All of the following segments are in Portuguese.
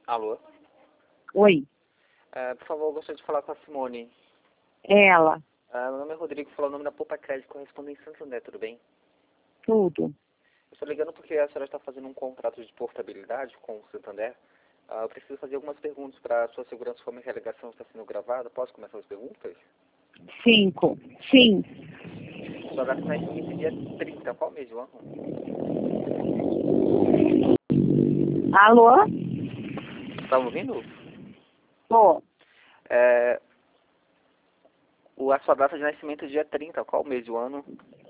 Alô? Oi, Por favor, eu gostaria de falar com a Simone. é ela, Meu nome é Rodrigo, falar o nome da Poupa Crédito Correspondente Santander, tudo bem? tudo. Eu estou ligando porque a senhora está fazendo um contrato de portabilidade com o Santander. Eu preciso fazer algumas perguntas para a sua segurança, como a ligação está sendo gravada. Posso começar as perguntas? 5, sim. Sua data de nascimento é dia 30, qual mês do ano? Alô? Está me ouvindo? Tô. A sua data de nascimento é dia 30, qual mês do ano?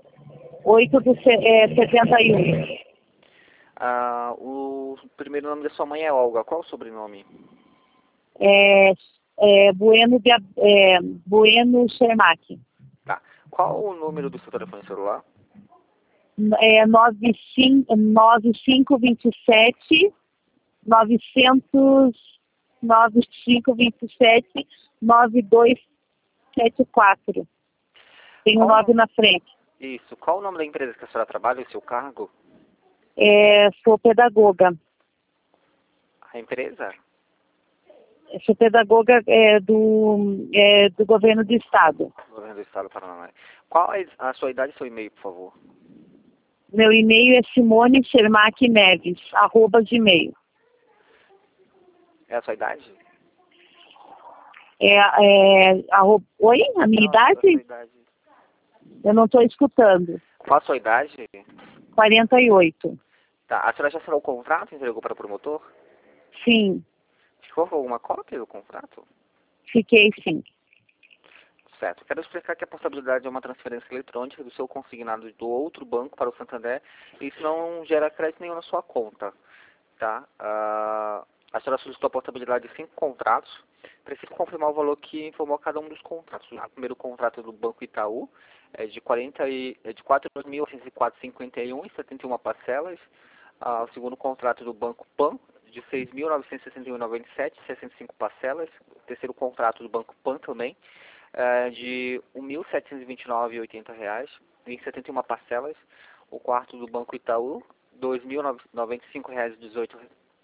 8/71. O primeiro nome da sua mãe é Olga, qual o sobrenome? Bueno Schermack. Tá. Qual o número do seu telefone celular? 9527 9274. Tem um Qual o 9 na frente. Isso. Qual o nome da empresa que a senhora trabalha e o seu cargo? Sou pedagoga. A empresa? Sou pedagoga do governo do estado. Governo do Estado do Paraná. Qual é a sua idade e seu e-mail, por favor? Meu e-mail é simoneschermackneves@gmail. É a sua idade? Oi? A minha Não, a sua idade? idade. Eu não estou escutando. Qual a sua idade? 48. Tá. A senhora já assinou o contrato e entregou para o promotor? Sim, Ficou com alguma cópia do contrato? fiquei sim. Certo. Quero explicar que a portabilidade é uma transferência eletrônica do seu consignado do outro banco para o Santander e isso não gera crédito nenhum na sua conta. Tá? A senhora solicitou a portabilidade de 5 contratos. Preciso confirmar o valor que informou cada um dos contratos. O primeiro contrato do Banco Itaú é de R$ 4.804,51 e 71 parcelas. O segundo contrato do Banco Pan de R$ 6.961,97 e 65 parcelas. O terceiro contrato do Banco Pan também de R$ 1.729,80 em 71 parcelas. O quarto do Banco Itaú, R$ 2.095,18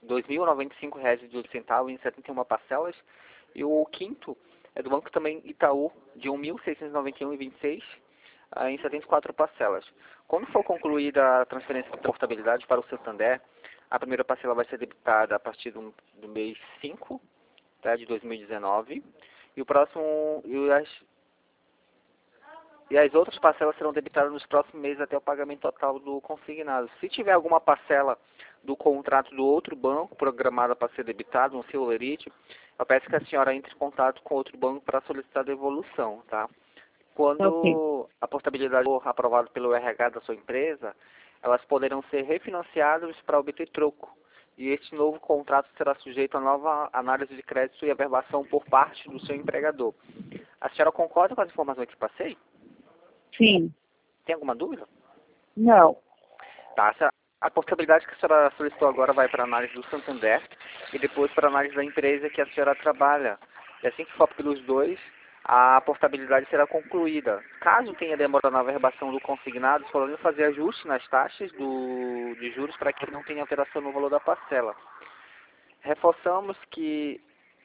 em 71 parcelas. E o quinto é do banco também Itaú, de R$ 1.691,26 em 74 parcelas. Quando for concluída a transferência de portabilidade para o Santander, a primeira parcela vai ser debitada a partir do mês 5, tá, de 2019. E o próximo e as outras parcelas serão debitadas nos próximos meses até o pagamento total do consignado. Se tiver alguma parcela do contrato do outro banco programada para ser debitada, no seu lerite, eu peço que a senhora entre em contato com outro banco para solicitar a devolução, tá? Quando a portabilidade for aprovada pelo RH da sua empresa, elas poderão ser refinanciadas para obter troco. E este novo contrato será sujeito a nova análise de crédito e averbação por parte do seu empregador. A senhora concorda com as informações que passei? Sim. Tem alguma dúvida? Não. Tá, a portabilidade que a senhora solicitou agora vai para a análise do Santander e depois para a análise da empresa que a senhora trabalha. E assim que for pelos dois, a portabilidade será concluída. Caso tenha demora na averbação do consignado, podemos fazer ajuste nas taxas de juros para que não tenha alteração no valor da parcela. Reforçamos que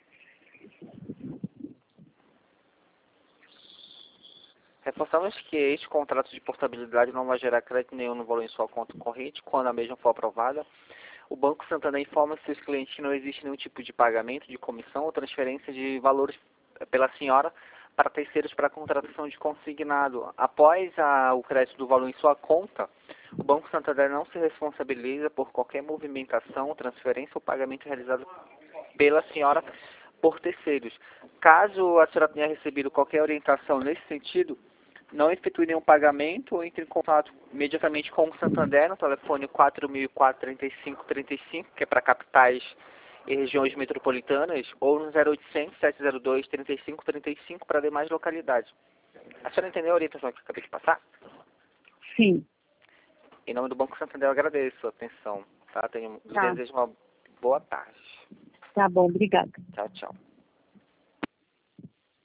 este contrato de portabilidade não vai gerar crédito nenhum no valor em sua conta corrente quando a mesma for aprovada. O Banco Santander informa seus clientes que não existe nenhum tipo de pagamento de comissão ou transferência de valores pela senhora para terceiros para a contratação de consignado. Após o crédito do valor em sua conta, o Banco Santander não se responsabiliza por qualquer movimentação, transferência ou pagamento realizado pela senhora por terceiros. Caso a senhora tenha recebido qualquer orientação nesse sentido, não efetue nenhum pagamento ou entre em contato imediatamente com o Santander no telefone 4004-3535, que é para capitais e regiões metropolitanas, ou no 0800-702-3535 para demais localidades. A senhora entendeu a orientação que eu acabei de passar? Sim. Em nome do Banco Santander, eu agradeço a sua atenção. Tá? Tá. Desejo uma boa tarde. Tá bom, obrigada. Tchau, tchau.